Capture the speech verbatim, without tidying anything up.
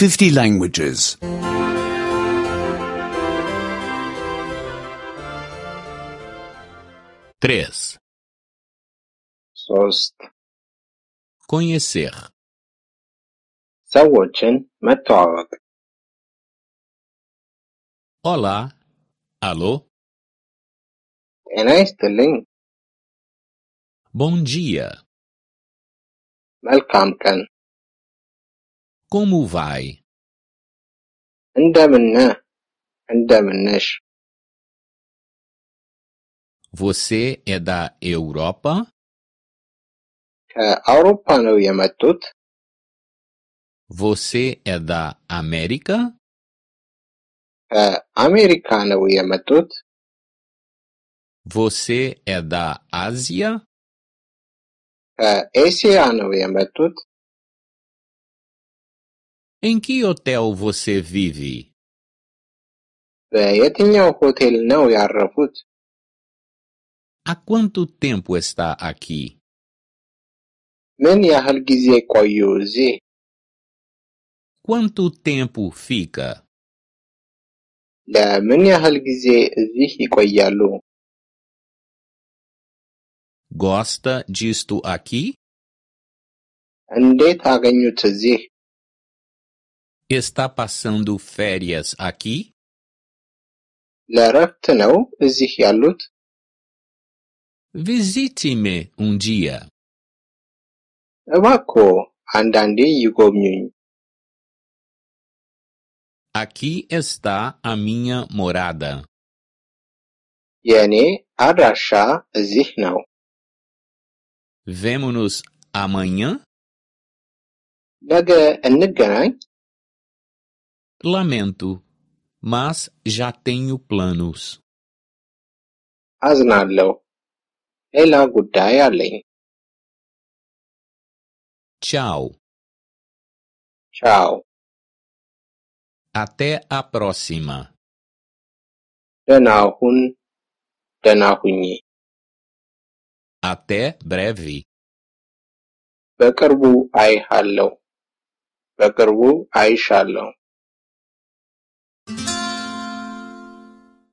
fifty languages. três. ሶስት Conhecer. ሰዎችን መተዋወቅ Olá. Alô? ጤና ይስጥልኝ Bom dia. መልካም ቀን Como vai? እንደምን ነህ እንደምን ነሽ Você é da Europa? ከአውሮፓ ነው የመጡት Você é da América? ከአሜሪካ ነው የመጡት Você é da Ásia? ከኤስያ ነው የመጡት Em que hotel você vive? በየትኛው ሆቴል ነው ያረፉት Há quanto tempo está aqui? ምን ያህል ጊዜ ቆዩ እዚህ Quanto tempo fica? ለምን ያህል ጊዜ እዚህ ይቆያሉ Gosta disto aqui? እንዴት አገኙት እዚህ Está passando férias aqui? ለረፍት ነው እዚህ ያሉት Visite-me um dia. እባክዎ አንዳንዴ ይጎብኙኝ Aqui está a minha morada. የኔ አድራሻ እዚህ ነው Vemo-nos amanhã? ነገ እንገናኝ Lamento, mas já tenho planos. አዝናለሁ ሌላ ጉዳይ አለኝ Tchau. ቻው Até a próxima. ደህና ሁን ደህና ሁኚ Até breve. በቅርቡ አይሃለሁ በቅርቡ አይሻለሁ